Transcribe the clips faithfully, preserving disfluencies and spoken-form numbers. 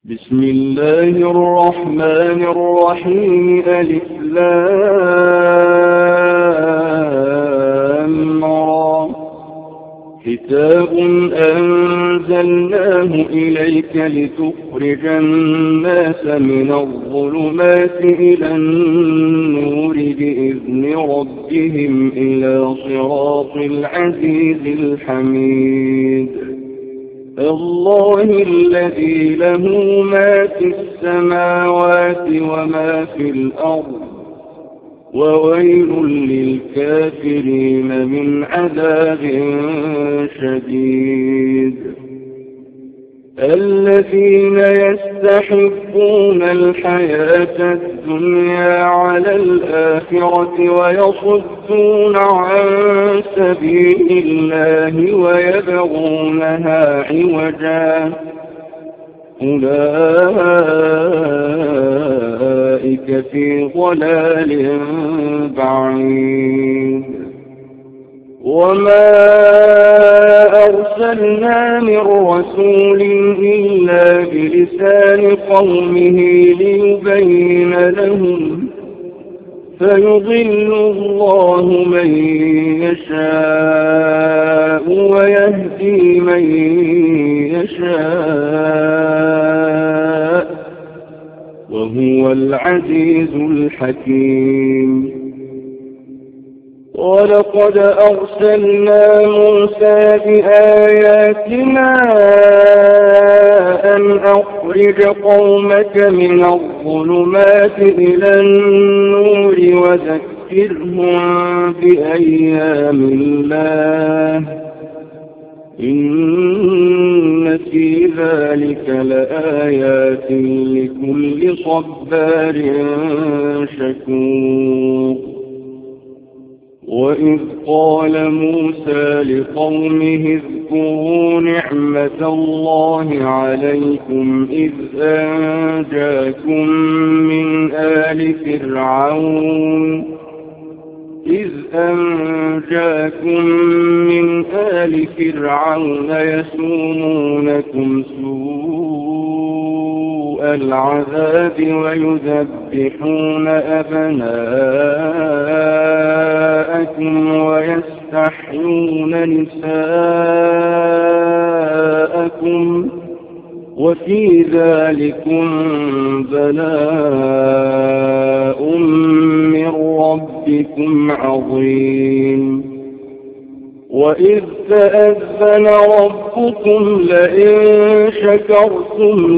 بسم الله الرحمن الرحيم. ألف لام را. كتاب أنزلناه إليك لتخرج الناس من الظلمات إلى النور بإذن ربهم إلى صراط العزيز الحميد. الله الذي له ما في السماوات وما في الأرض، وويل للكافرين من عذاب شديد. الذين يستحبون الحياة الدنيا على الآخرة ويصدون عن سبيل الله ويبغونها عوجا، أولئك في ضلال بعيد. وما أرسلنا من رسول إلا بلسان قومه ليبين لهم، فيضل الله من يشاء ويهدي من يشاء، وهو العزيز الحكيم. ولقد أرسلنا موسى بآياتنا أن أخرج قومك من الظلمات إلى النور وذكرهم بأيام الله، إن في ذلك لآيات لكل صبار شكور. وإذ قال موسى لقومه اذكروا نعمة الله عليكم إذ أنجاكم من آل فرعون إذ أنجاكم من آل فرعون يسومونكم سوء العذاب ويذبحون أبناءكم ويستحيون نساءكم، وفي ذلكم بلاء من ربكم عظيم. وإذ تأذن ربكم لئن شكرتم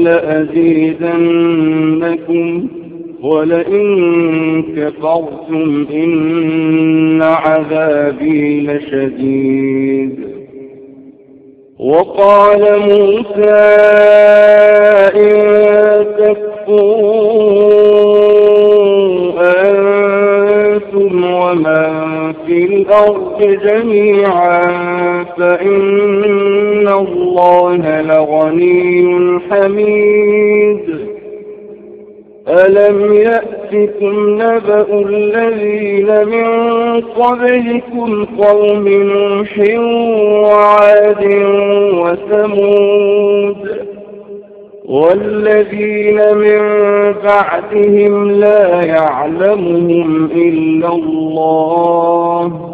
لأزيدنكم ولئن كفرتم إن عذابي لشديد. وقال موسى إن تكفروا أنتم ومن في الأرض جميعا فإن الله لغني حميد. ألم يأتكم نبأ الذين من قبلكم قوم نوح وعاد وثمود والذين من بعدهم لا يعلمهم إلا الله،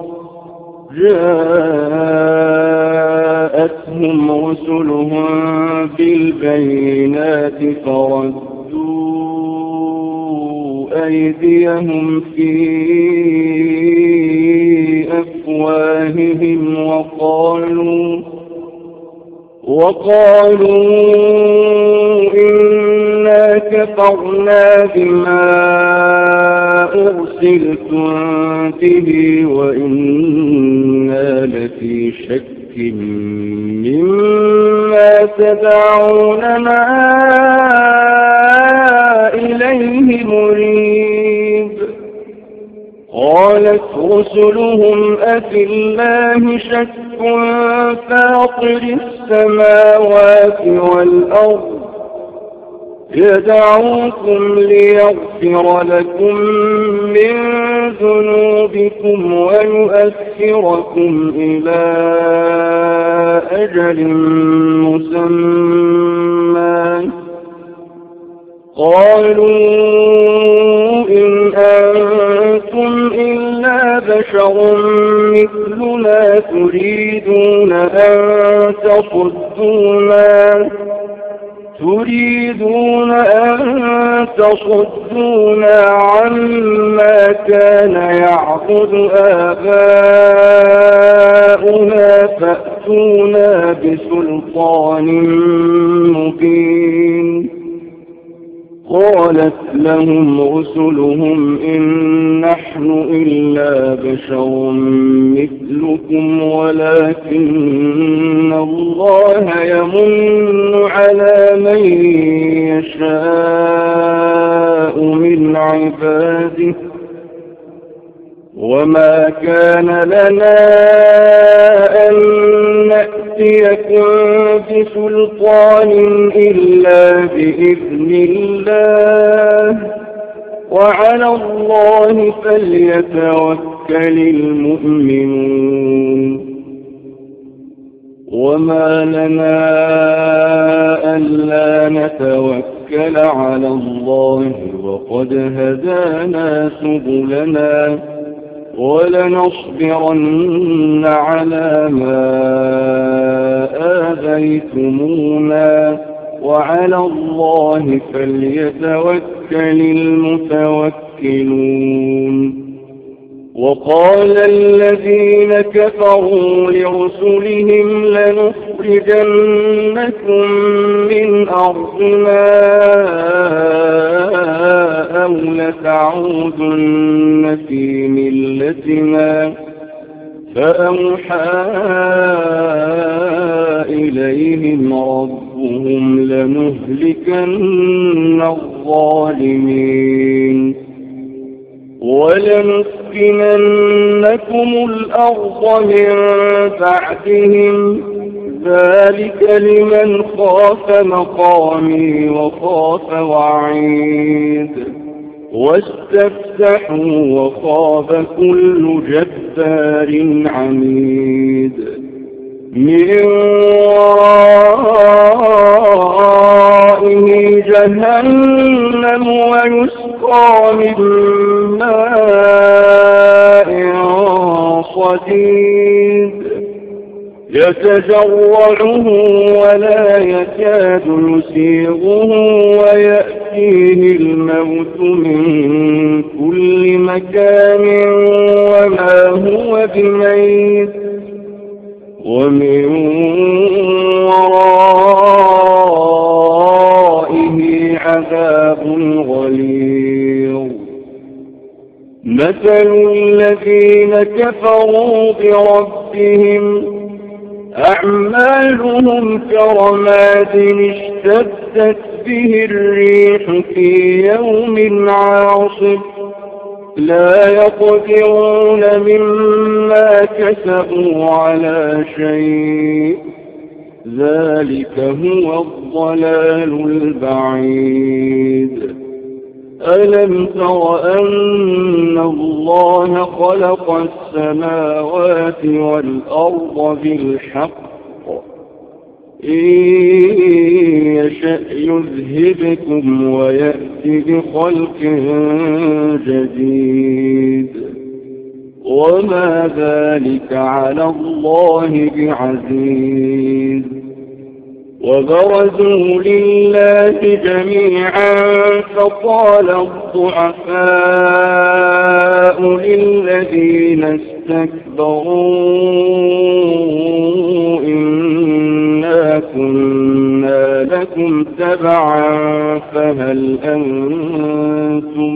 جاءتهم رسلهم بالبينات فردوا أيديهم في أفواههم وقالوا وقالوا إنا كفرنا بما أرسلتم به وإنا لفي شك مما تدعوننا إليه مريب. قالت رسلهم أفي الله شك فاطر السماوات والأرض يدعوكم ليغفر لكم من ذنوبكم ويؤخركم إلى أجل مسمى قالوا إن أنتم إلا بشر مثلنا تريدون أن تصدونا تريدون أن تصدونا عما كان يعبد آباؤنا فأتونا بسلطان مبين. قالت لهم رسلهم إن نحن إلا بشر مثلكم ولكن الله يمن على من يشاء من عباده وما كان لنا أن نأتيكم بسلطان إلا بإذن الله وعلى الله فليتوكل المؤمنون. وما لنا ألا نتوكل على الله وقد هدانا سبلنا ولنصبرن على ما آذيتمونا وعلى الله فليتوكل المتوكلون. وقال الذين كفروا لرسلهم لنخرجنكم من أرضنا أو لتعودن في ملتنا فأوحى إليهم ربهم لنهلكن الظالمين ولنسكننكم الأرض من بعدهم ذلك لمن خاف مقامي وخاف وعيد واستفتحوا وخاب كل جبار عنيد. من ورائه جهنم ويسقى من ماء صديد يتجرعه ولا يكاد يسيغه ويأتيه الموت من كل مكان وما هو بميت ومن ورائه عذاب غليظ. مثل الذين كفروا بربهم أعمالهم كرماد اشتدت به الريح في يوم عاصف لا يقدرون مما كسبوا على شيء ذلك هو الضلال البعيد. ألم تر أن الله خلق السماوات والأرض بالحق إن يشأ يذهبكم ويأتي بخلق جديد وما ذلك على الله بعزيز. وبرزوا لله جميعا فقال الضعفاء للذين استكبروا إنا كنا لكم تبعا فهل أنتم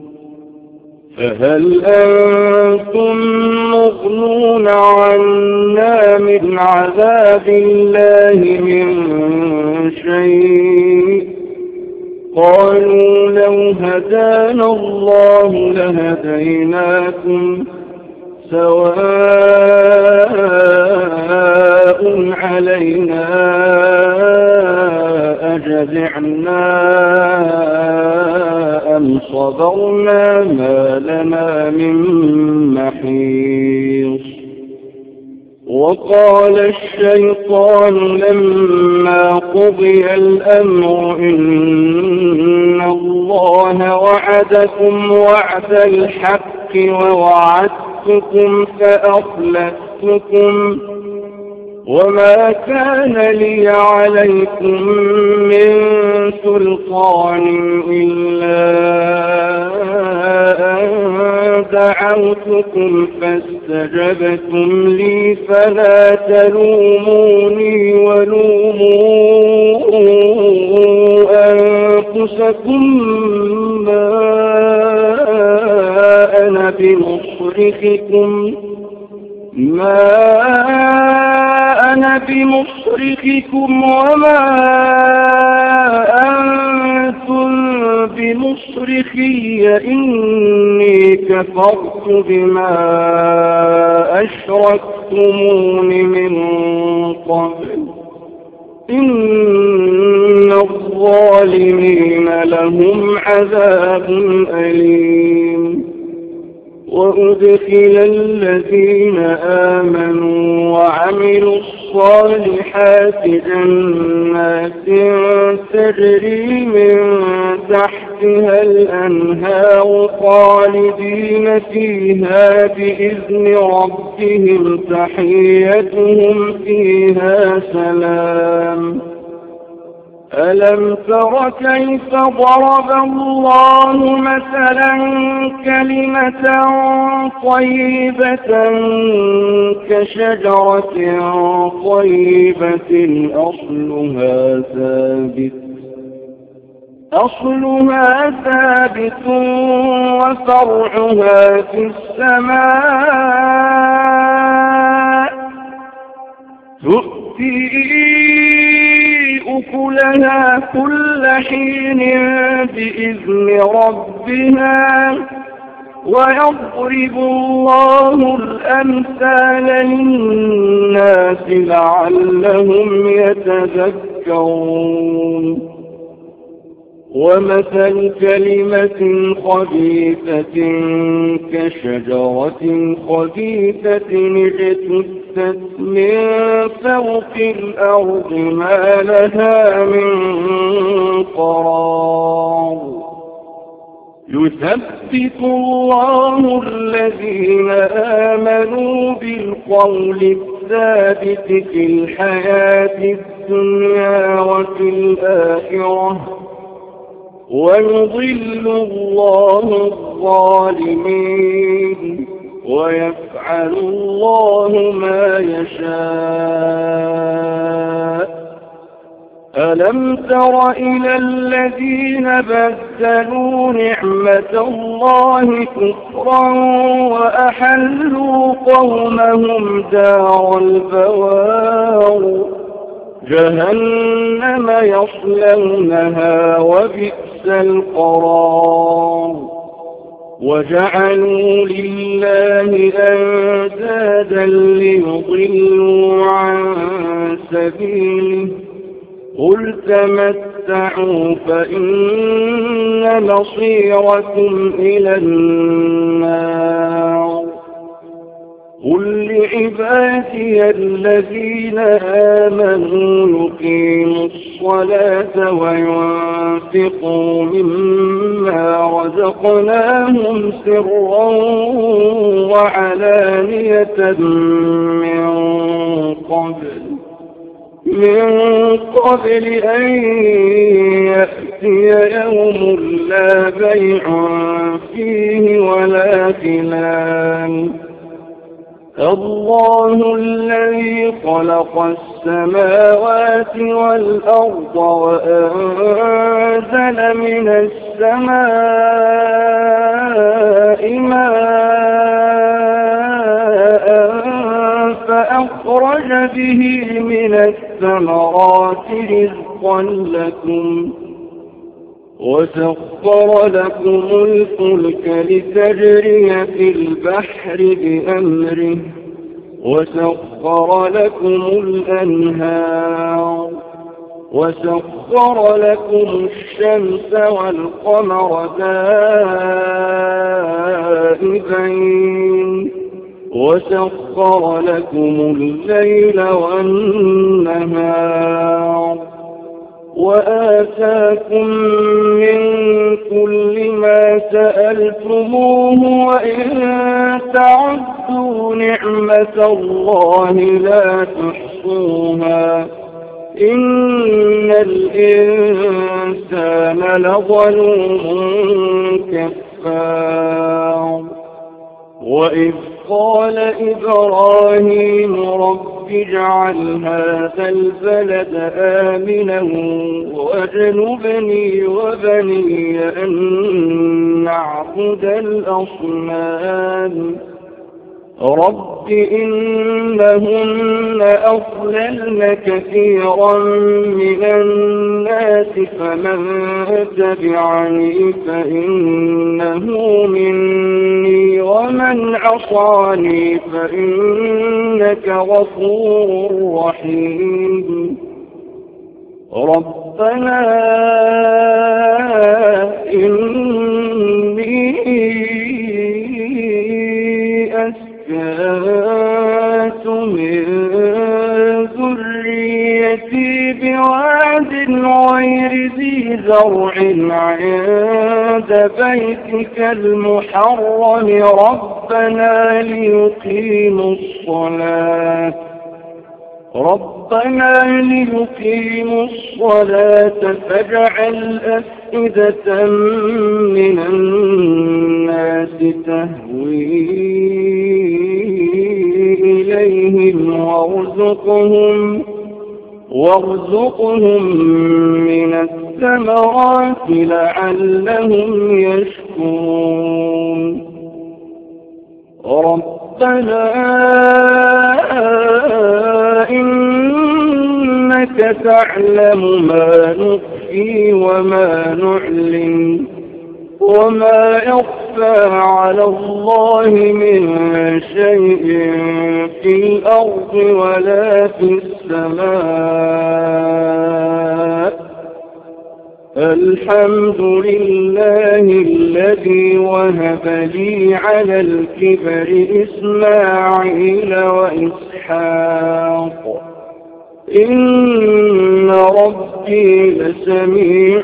فهل أنتم مغنون عنا من عذاب الله من شيء؟ قالوا لو هدانا الله لهديناكم سواء علينا أجزعنا أم صبرنا ما لنا من محيص. وقال الشيطان لما قضي الأمر إن وعدكم وعد الحق ووعدتكم فأخلفتكم وما كان لي عليكم من سلطان إلا أن دعوتكم فاستجبتم لي فلا تلوموني ولوموا أنفسكم ما أنا بمصرخكم ما أنا بمصرخكم وما أنتم بمصرخي إني كفرت بما أشركتمون من قبل إن الظالمين لهم عذاب أليم. وأدخل الذين آمنوا وعملوا الصالحات جنات تجري من تحتها الأنهار خالدين فيها بإذن ربهم تحيتهم فيها سلام. ألم تر كيف ضرب الله مثلا كلمة طيبة كشجرة طيبة أصلها ثابت أصلها ثابت وفرعها في السماء تؤتي أكلها كل حين بإذن ربها ويضرب الله الأمثال للناس لعلهم يتذكرون. ومثل كلمة خبيثة كشجرة خبيثة اجتثت من فوق الأرض ما لها من قرار. يثبت الله الذين آمنوا بالقول الثابت في الحياة الدنيا وفي الآخرة ويضل الله الظالمين ويفعل الله ما يشاء. ألم تر إلى الذين بدلوا نعمة الله كفرا وأحلوا قومهم دار البوار جهنم يصلونها وبئس القرار. وجعلوا لله أندادا ليضلوا عن سبيله قل تمتعوا فإن مصيركم إلى النار. قل لعبادي الذين آمنوا يقيموا الصلاة وينفقوا مما رزقناهم سرا وعلانية من قبل من قبل أن يأتي يوم لا بيع فيه ولا خلال. الله الذي خلق السماوات والأرض وأنزل من السماء ماء فأخرج به من الثمرات رزقا لكم وسخر لكم الفلك لتجري في البحر بأمره وسخر لكم الأنهار وسخر لكم الشمس والقمر دائبين وسخر لكم الليل والنهار وآتاكم من كل ما سألتموه وإن تعدوا نعمة الله لا تحصوها إن الإنسان لظلوم كفار وإذ قال إبراهيم رب اجعل هذا البلد آمنا واجنبني وبني أن نعبد الأصنام رب إنهن أضللن كثيرا من الناس فمن تبعني فإنه مني ومن عصاني فإنك غفور رحيم ربنا إني أسكنت من ذريتي بواد غير ذي زرع عند بيتك المحرم ربنا ليقيموا الصلاة ربنا ليقيموا الصلاة فاجعل أفئدة من الناس تهوي إليهم وارزقهم وارزقهم من الثمرات لعلهم يشكرون ربنا إنك تعلم ما نخفي وما نعلن وما يخفى على الله من شيء في الأرض ولا في السماء الحمد لله الذي وهب لي على الكبر إسماعيل وإسحاق إن ربي لسميع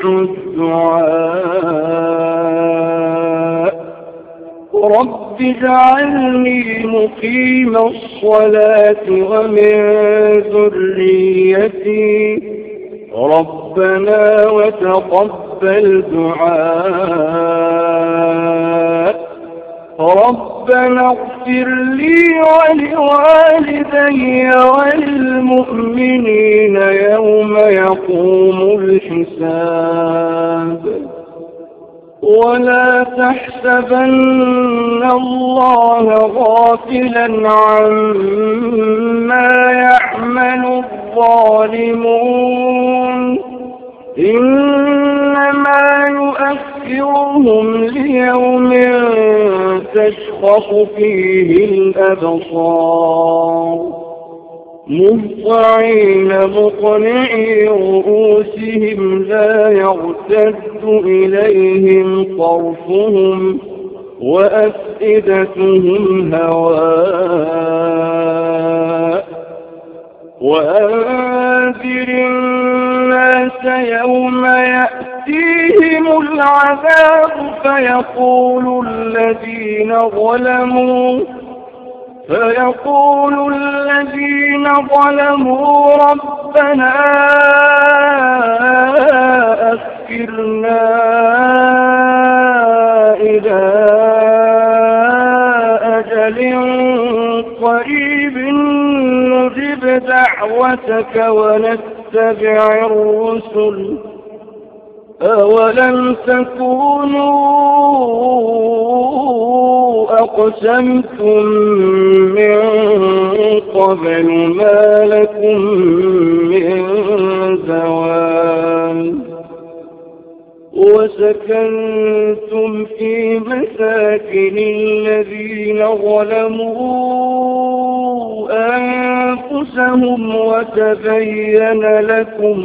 الدعاء رب اجعلني مقيم الصلاة ومن ذريتي ربنا وتقبل دعاء ربنا اغفر لي ولوالدي وللمؤمنين يوم يقوم الحساب ولا تحسبن الله غافلا عما يعمل الظالمون إنما يؤخرهم ليوم تشخص فيه الأبصار مهطعين مقنعي رؤوسهم لا يرتد إليهم طرفهم وأفئدتهم هواء وأنذر الناس يوم يأتيهم العذاب فيقول الذين ظلموا فيقول الذين ظلموا ربنا أخرنا إلى أجل قريب نجب دعوتك ونتبع الرسل أولم تكونوا أقسمتم من قبل ما لكم من زوال وسكنتم في مساكن الذين ظلموا أنفسهم وتبين لكم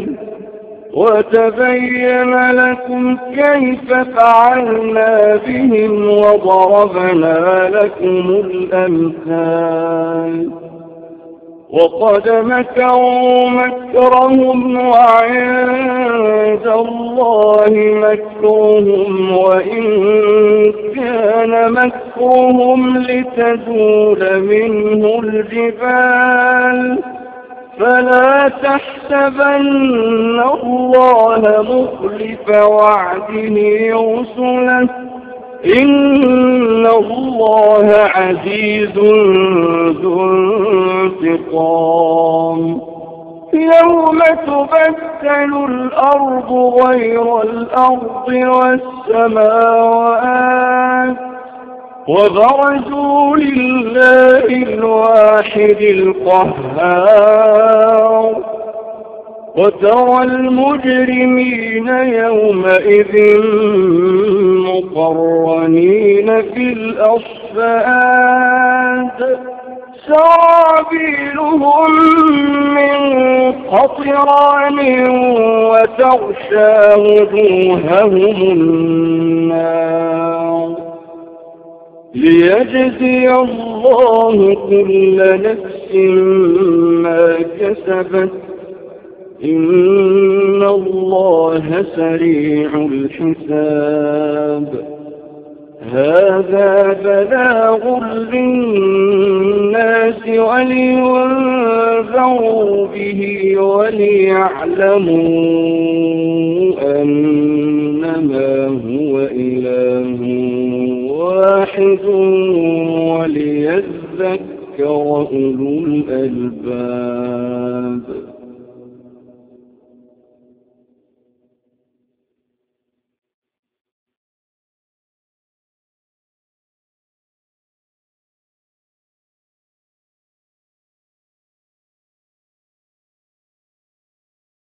وتبين لكم كيف فعلنا بهم وضربنا لكم الأمثال وقد مكروا مكرهم وعند الله مكرهم وإن كان مكرهم لتزول منه الجبال فلا تحسبن الله مخلف وعده رسله إن الله عزيز ذو انتقام يوم تبدل الأرض غير الأرض والسماوات وبرزوا لله الواحد القهار وترى المجرمين يومئذ مقرنين في الأصفاد سرابيلهم من قطران وتغشى وجوههم النار ليجزي الله كل نفس ما كسبت إن الله سريع الحساب هذا بلاغ للناس ولينذروا به وليعلموا أنما هو إله واحد وليذكر أولو الألباب.